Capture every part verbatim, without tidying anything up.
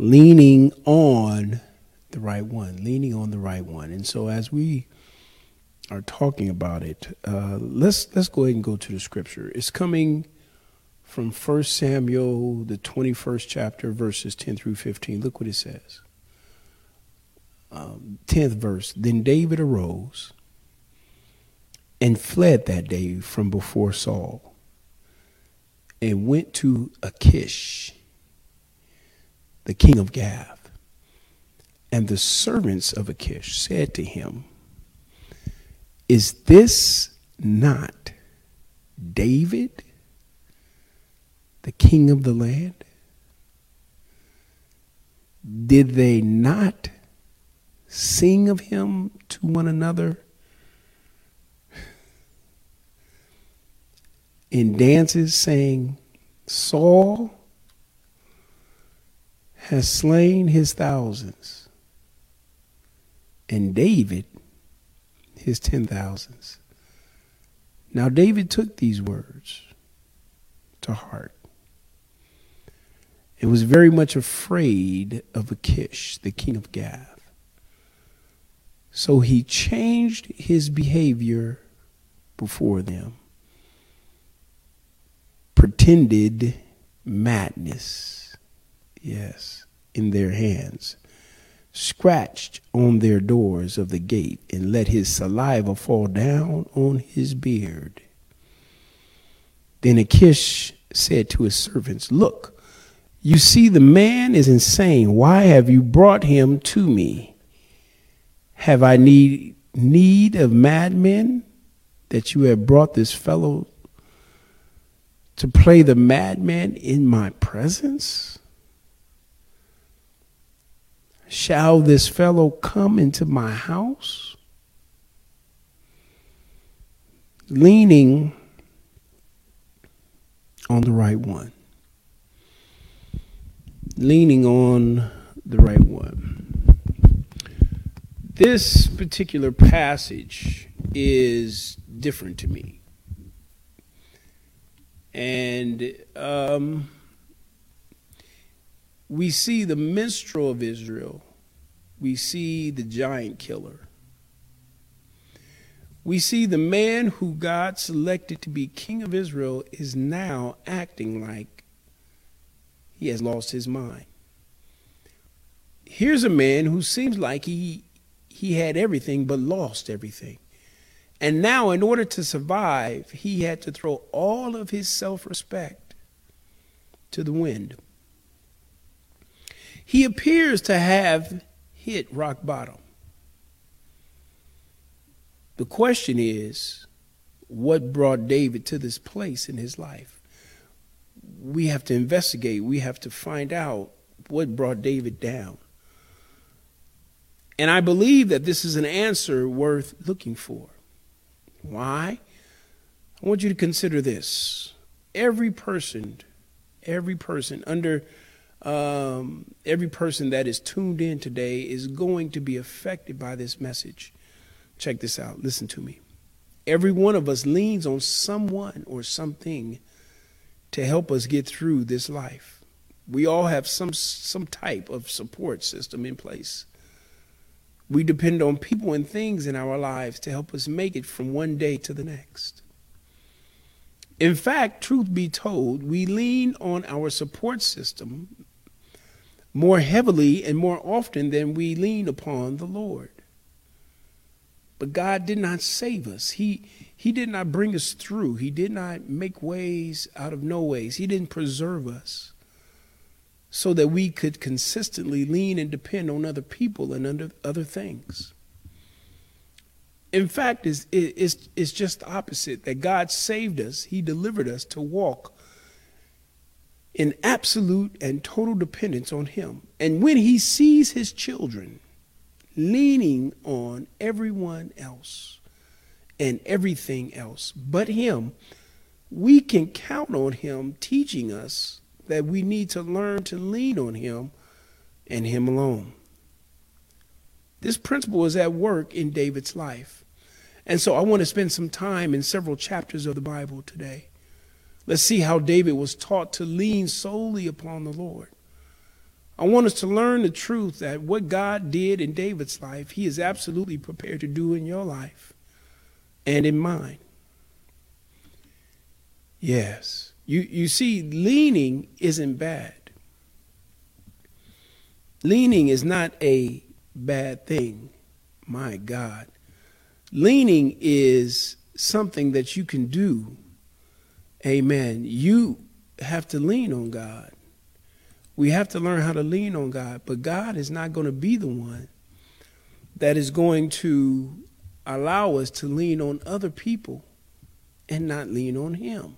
leaning on the right one, leaning on the right one. And so as we are talking about it, uh, let's let's go ahead and go to the scripture. It's coming from First Samuel, the twenty-first chapter, verses ten through fifteen. Look what it says. Um, tenth verse. Then David arose and fled that day from before Saul and went to Achish, the king of Gath. And the servants of Achish said to him, is this not David, the king of the land? Did they not sing of him to one another in dances, saying, Saul has slain his thousands, and David his ten thousands. Now David took these words to heart and was very much afraid of Achish, the king of Gath. So he changed his behavior before them, pretended madness, yes, in their hands, scratched on their doors of the gate, and let his saliva fall down on his beard. Then Achish said to his servants, look, you see the man is insane. Why have you brought him to me? Have I need, need of madmen that you have brought this fellow to play the madman in my presence? Shall this fellow come into my house? Leaning on the right one. Leaning on the right one. This particular passage is different to me. And um, we see the minstrel of Israel. We see the giant killer. We see the man who God selected to be king of Israel is now acting like he has lost his mind. Here's a man who seems like he he had everything but lost everything. And now in order to survive, he had to throw all of his self-respect to the wind. He appears to have hit rock bottom. The question is, what brought David to this place in his life? We have to investigate. We have to find out what brought David down. And I believe that this is an answer worth looking for. Why? I want you to consider this. Every person, every person under um, every person that is tuned in today is going to be affected by this message. Check this out. Listen to me. Every one of us leans on someone or something to help us get through this life. We all have some some type of support system in place. We depend on people and things in our lives to help us make it from one day to the next. In fact, truth be told, we lean on our support system more heavily and more often than we lean upon the Lord. But God did not save us. He, he did not bring us through. He did not make ways out of no ways. He didn't preserve us so that we could consistently lean and depend on other people and under other things. In fact, it's, it's, it's just the opposite, that God saved us. He delivered us to walk in absolute and total dependence on him. And when he sees his children leaning on everyone else and everything else but him, we can count on him teaching us that we need to learn to lean on him and him alone. This principle is at work in David's life. And so I want to spend some time in several chapters of the Bible today. Let's see how David was taught to lean solely upon the Lord. I want us to learn the truth that what God did in David's life, he is absolutely prepared to do in your life and in mine. Yes. You, you see, leaning isn't bad. Leaning is not a bad thing. My God. Leaning is something that you can do. Amen. You have to lean on God. We have to learn how to lean on God. But God is not going to be the one that is going to allow us to lean on other people and not lean on him.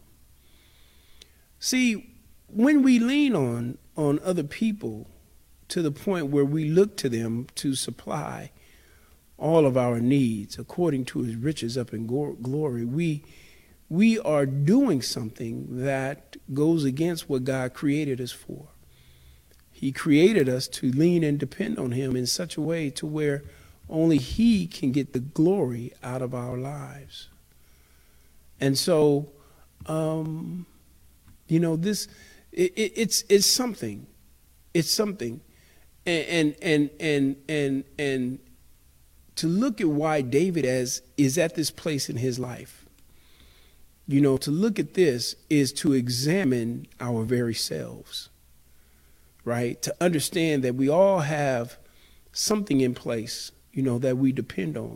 See, when we lean on, on other people to the point where we look to them to supply all of our needs according to his riches up in glory, we we are doing something that goes against what God created us for. He created us to lean and depend on him in such a way to where only he can get the glory out of our lives. And so, um, you know, this it, it, it's it's something, it's something, and and and and and, and to look at why David as is at this place in his life. You know, to look at this is to examine our very selves, right? To understand that we all have something in place, you know, that we depend on.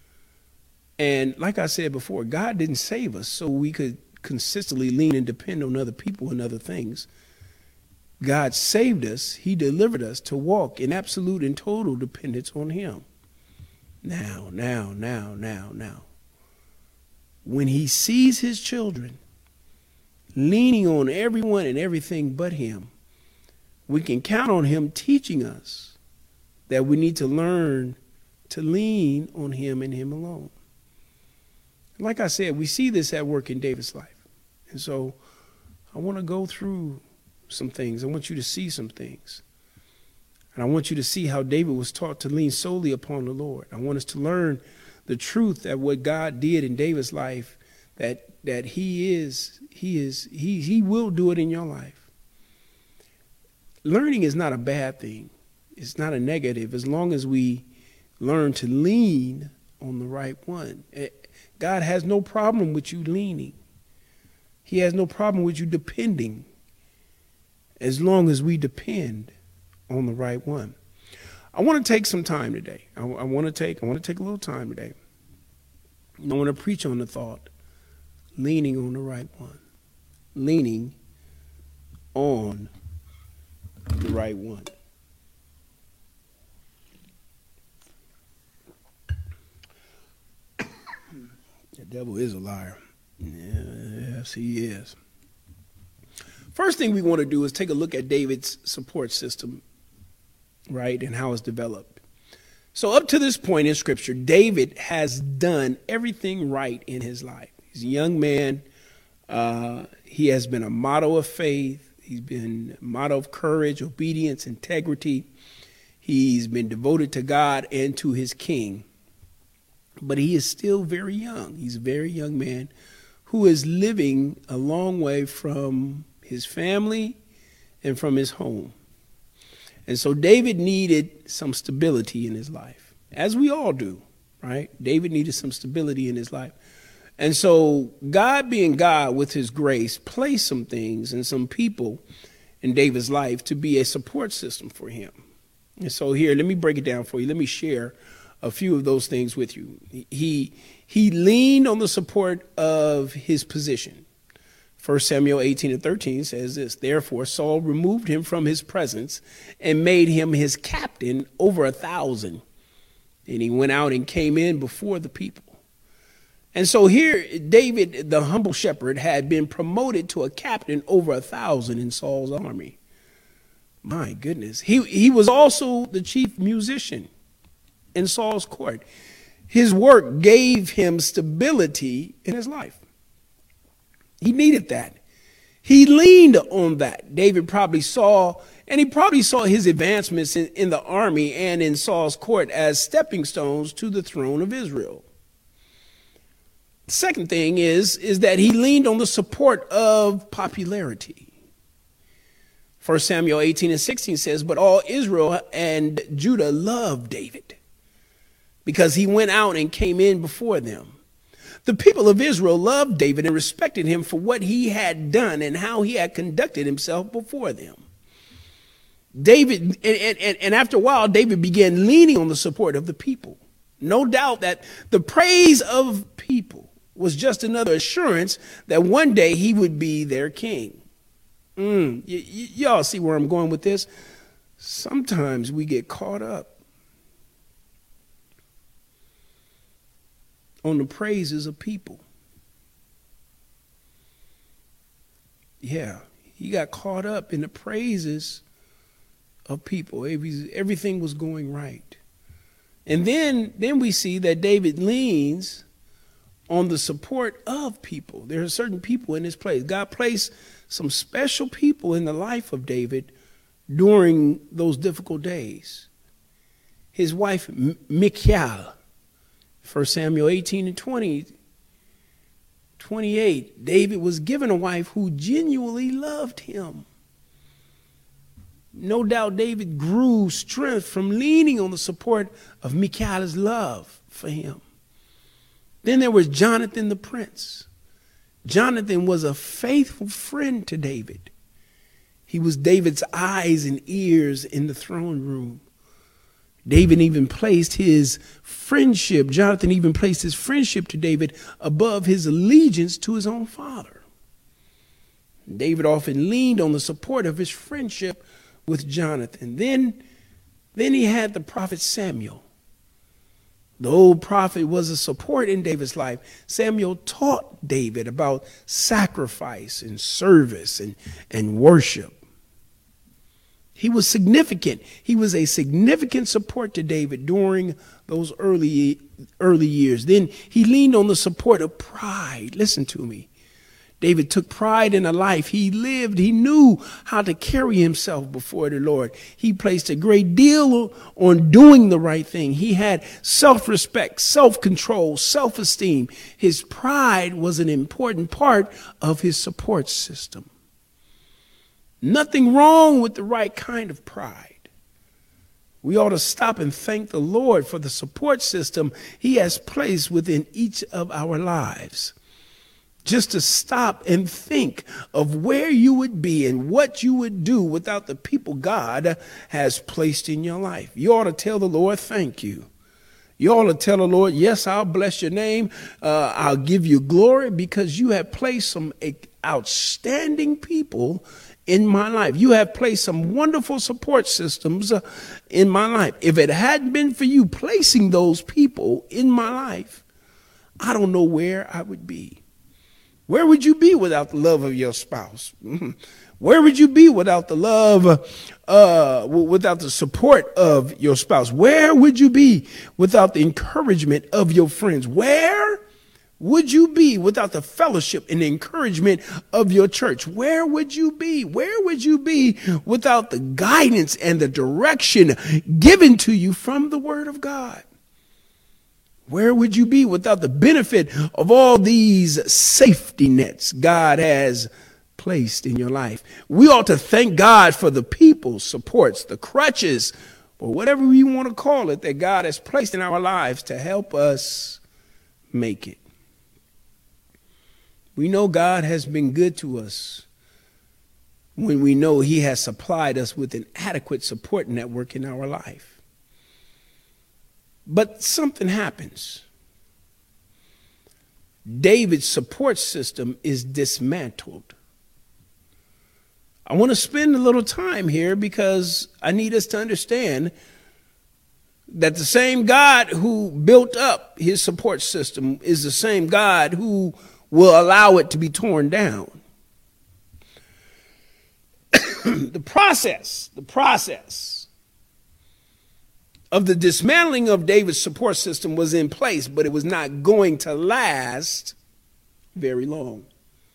And like I said before, God didn't save us so we could consistently lean and depend on other people and other things. God saved us. He delivered us to walk in absolute and total dependence on him. Now, now, now, now, now. When he sees his children leaning on everyone and everything but him, we can count on him teaching us that we need to learn to lean on him and him alone. Like I said, we see this at work in David's life. And so I want to go through some things. I want you to see some things. And I want you to see how David was taught to lean solely upon the Lord. I want us to learn the truth that what God did in David's life, that that he is, he is, he he will do it in your life. Learning is not a bad thing. It's not a negative as long as we learn to lean on the right one. God has no problem with you leaning. He has no problem with you depending as long as we depend on the right one. I want to take some time today. I, I want to take I want to take a little time today. I want to preach on the thought, leaning on the right one. Leaning on the right one. The devil is a liar. Yes, he is. First thing we want to do is take a look at David's support system, right, and how it's developed. So up to this point in Scripture, David has done everything right in his life. He's a young man. Uh, he has been a model of faith. He's been a model of courage, obedience, integrity. He's been devoted to God and to his king. But he is still very young. He's a very young man who is living a long way from his family and from his home. And so David needed some stability in his life, as we all do, right? David needed some stability in his life. And so God, being God with his grace, placed some things and some people in David's life to be a support system for him. And so here, let me break it down for you. Let me share a few of those things with you. He, he leaned on the support of his position. First Samuel eighteen and thirteen says this, therefore Saul removed him from his presence and made him his captain over a thousand. And he went out and came in before the people. And so here, David, the humble shepherd, had been promoted to a captain over a thousand in Saul's army. My goodness. He, he was also the chief musician in Saul's court. His work gave him stability in his life. He needed that. He leaned on that. David probably saw, and he probably saw his advancements in, in the army and in Saul's court as stepping stones to the throne of Israel. The second thing is, is that he leaned on the support of popularity. First Samuel eighteen and sixteen says, but all Israel and Judah loved David because he went out and came in before them. The people of Israel loved David and respected him for what he had done and how he had conducted himself before them. David, and, and, and after a while, David began leaning on the support of the people. No doubt that the praise of people was just another assurance that one day he would be their king. Mm, y- y- y'all see where I'm going with this? Sometimes we get caught up on the praises of people. Yeah, he got caught up in the praises of people. Everything was going right. And then, then we see that David leans on the support of people. There are certain people in this place. God placed some special people in the life of David during those difficult days. His wife, M- Michal, First Samuel eighteen and twenty, twenty-eight, David was given a wife who genuinely loved him. No doubt David grew strength from leaning on the support of Michal's love for him. Then there was Jonathan the prince. Jonathan was a faithful friend to David. He was David's eyes and ears in the throne room. David even placed his friendship, Jonathan even placed his friendship to David above his allegiance to his own father. David often leaned on the support of his friendship with Jonathan. Then, then he had the prophet Samuel. The old prophet was a support in David's life. Samuel taught David about sacrifice and service and, and worship. He was significant. He was a significant support to David during those early, early years. Then he leaned on the support of pride. Listen to me. David took pride in a life he lived. He knew how to carry himself before the Lord. He placed a great deal on doing the right thing. He had self-respect, self-control, self-esteem. His pride was an important part of his support system. Nothing wrong with the right kind of pride. We ought to stop and thank the Lord for the support system he has placed within each of our lives. Just to stop and think of where you would be and what you would do without the people God has placed in your life. You ought to tell the Lord, thank you. You ought to tell the Lord, yes, I'll bless your name. Uh, I'll give you glory because you have placed some outstanding people in my life. You have placed some wonderful support systems uh, in my life. If it hadn't been for you placing those people in my life, I don't know where I would be. Where would you be without the love of your spouse? Where would you be without the love, uh, without the support of your spouse? Where would you be without the encouragement of your friends? Where would you be without the fellowship and the encouragement of your church? Where would you be? Where would you be without the guidance and the direction given to you from the Word of God? Where would you be without the benefit of all these safety nets God has placed in your life? We ought to thank God for the people, supports, the crutches, or whatever we want to call it, that God has placed in our lives to help us make it. We know God has been good to us when we know He has supplied us with an adequate support network in our life. But something happens. David's support system is dismantled. I want to spend a little time here because I need us to understand that the same God who built up his support system is the same God who will allow it to be torn down. The process, the process of the dismantling of David's support system was in place, but it was not going to last very long.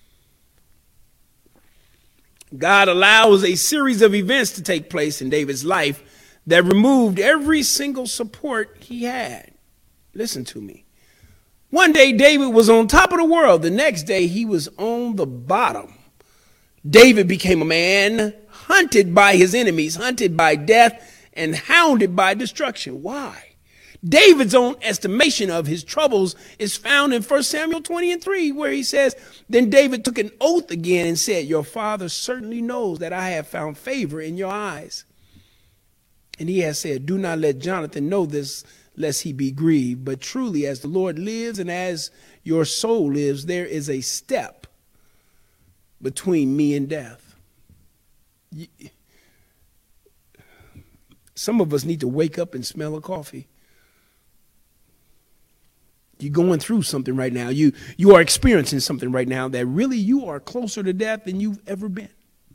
God allows a series of events to take place in David's life that removed every single support he had. Listen to me. One day David was on top of the world. The next day he was on the bottom. David became a man hunted by his enemies, hunted by death, and hounded by destruction. Why? David's own estimation of his troubles is found in First Samuel twenty and three, where he says, then David took an oath again and said, your father certainly knows that I have found favor in your eyes. And he has said, do not let Jonathan know this, lest he be grieved. But truly, as the Lord lives and as your soul lives, there is a step between me and death. Some of us need to wake up and smell a coffee. You're going through something right now. You, you are experiencing something right now that really you are closer to death than you've ever been.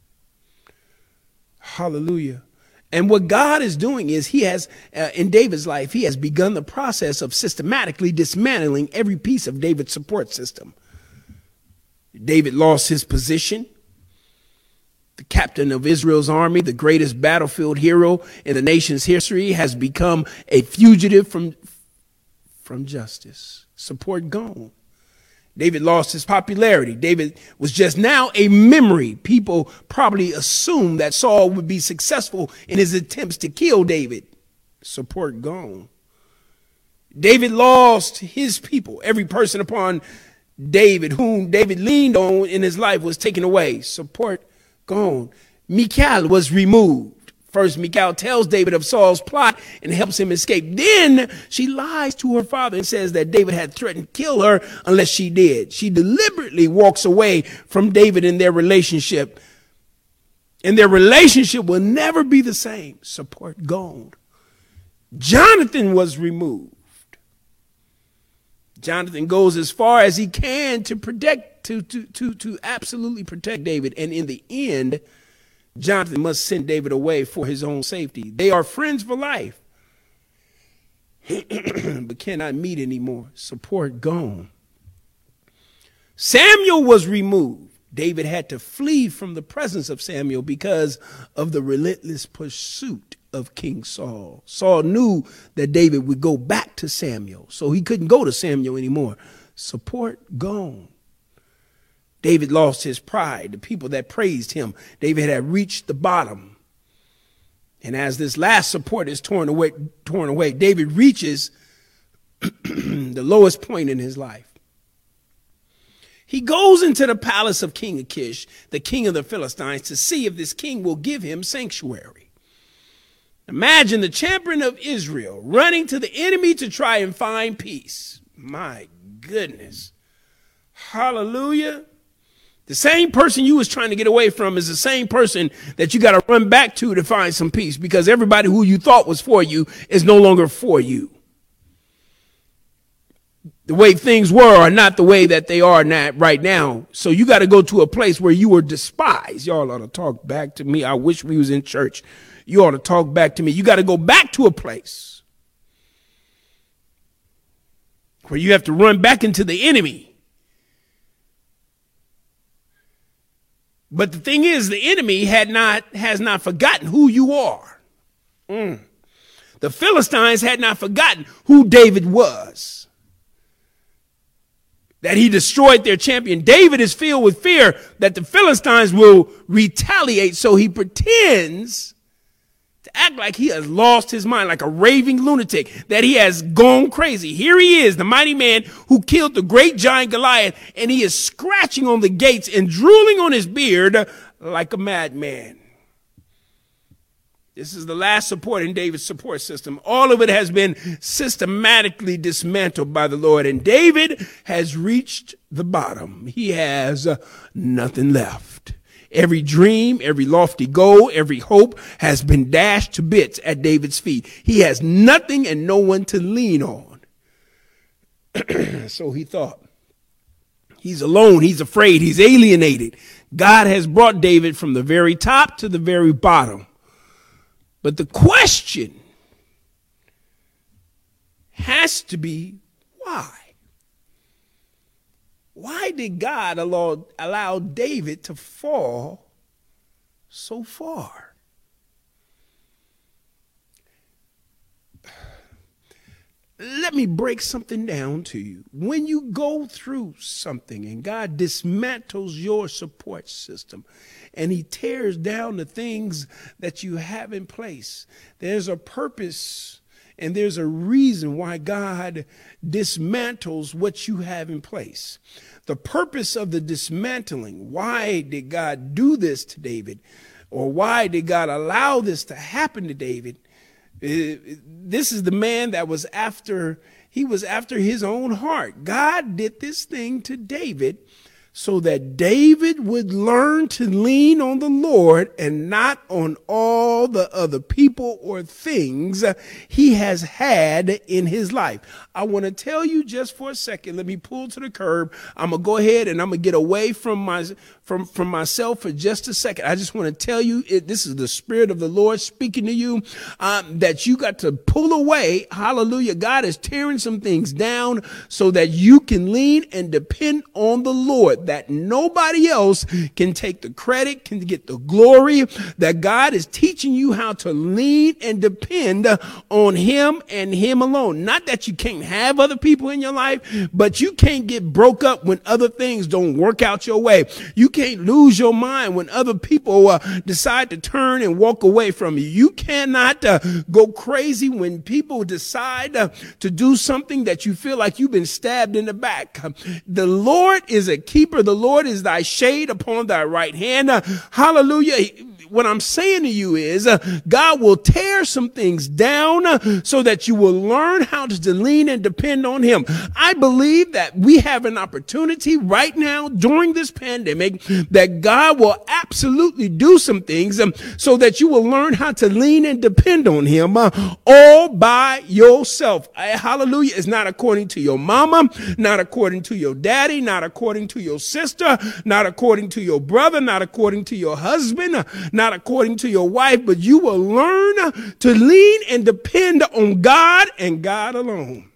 Hallelujah. And what God is doing is he has, uh, in David's life, he has begun the process of systematically dismantling every piece of David's support system. David lost his position. The captain of Israel's army, the greatest battlefield hero in the nation's history, has become a fugitive from From justice. Support gone. David lost his popularity. David was just now a memory. People probably assumed that Saul would be successful in his attempts to kill David. Support gone. David lost his people. Every person upon David whom David leaned on in his life was taken away. Support gone. Michal was removed. First, Michal tells David of Saul's plot and helps him escape. Then she lies to her father and says that David had threatened to kill her unless she did. She deliberately walks away from David in their relationship. And their relationship will never be the same. Support gone. Jonathan was removed. Jonathan goes as far as he can to protect, to, to, to, to absolutely protect David. And in the end, Jonathan must send David away for his own safety. They are friends for life, but cannot meet anymore. Support gone. Samuel was removed. David had to flee from the presence of Samuel because of the relentless pursuit of King Saul. Saul knew that David would go back to Samuel, so he couldn't go to Samuel anymore. Support gone. David lost his pride, the people that praised him. David had reached the bottom. And as this last support is torn away, torn away, David reaches the lowest point in his life. He goes into the palace of King Achish, the king of the Philistines, to see if this king will give him sanctuary. Imagine the champion of Israel running to the enemy to try and find peace. My goodness. Hallelujah. The same person you was trying to get away from is the same person that you got to run back to to find some peace, because everybody who you thought was for you is no longer for you. The way things were are not the way that they are now, right now. So you got to go to a place where you were despised. Y'all ought to talk back to me. I wish we was in church. You ought to talk back to me. You got to go back to a place where you have to run back into the enemy. But the thing is, the enemy had not, has not forgotten who you are. Mm. The Philistines had not forgotten who David was, that he destroyed their champion. David is filled with fear that the Philistines will retaliate, so he pretends to act like he has lost his mind, like a raving lunatic, that he has gone crazy. Here he is, the mighty man who killed the great giant Goliath, and he is scratching on the gates and drooling on his beard like a madman. This is the last support in David's support system. All of it has been systematically dismantled by the Lord, and David has reached the bottom. He has uh, nothing left. Every dream, every lofty goal, every hope has been dashed to bits at David's feet. He has nothing and no one to lean on. So he thought. He's alone. He's afraid. He's alienated. God has brought David from the very top to the very bottom. But the question has to be, why? Why did God allow, allow David to fall so far? Let me break something down to you. When you go through something and God dismantles your support system and he tears down the things that you have in place. There's a purpose and there's a reason why God dismantles what you have in place. The purpose of the dismantling, why did God do this to David? Or why did God allow this to happen to David? This is the man that was after, he was after his own heart. God did this thing to David so that David would learn to lean on the Lord and not on all the other people or things he has had in his life. I want to tell you just for a second, let me pull to the curb. I'm going to go ahead and I'm going to get away from my from, from myself for just a second. I just want to tell you, it, this is the Spirit of the Lord speaking to you, um, that you got to pull away. Hallelujah. God is tearing some things down so that you can lean and depend on the Lord, that nobody else can take the credit, can get the glory, that God is teaching you how to lean and depend on him and him alone. Not that you can't have other people in your life, but you can't get broke up when other things don't work out your way. You can't lose your mind when other people uh, decide to turn and walk away from you. You cannot uh, go crazy when people decide uh, to do something that you feel like you've been stabbed in the back. The Lord is a keeper. The Lord is thy shade upon thy right hand. Uh, hallelujah. What I'm saying to you is uh, God will tear some things down uh, so that you will learn how to lean and depend on him. I believe that we have an opportunity right now during this pandemic that God will absolutely do some things um, so that you will learn how to lean and depend on him uh, all by yourself. Uh, hallelujah. It's not according to your mama, not according to your daddy, not according to your sister, not according to your brother, not according to your husband, uh, not according to your wife, but you will learn to lean and depend on God and God alone.